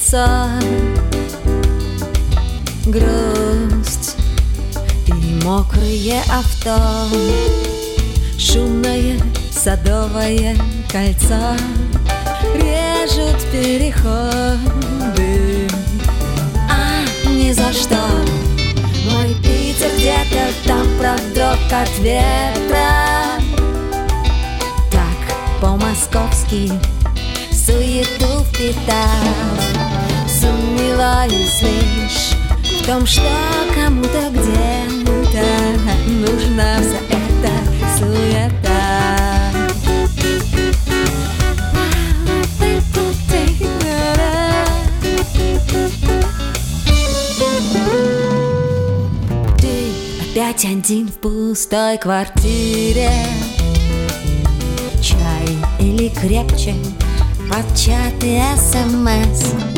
лицо, грусть и мокрые авто, шумное садовое кольцо режут переходы. Ни за что мой Питер где-то там продрог от ветра. Так по-московски суету впитав, сомневаюсь лишь в том, что кому-то где-то нужна вся эта суета. Ты опять один в пустой квартире. Чай или крепче под чат и СМС.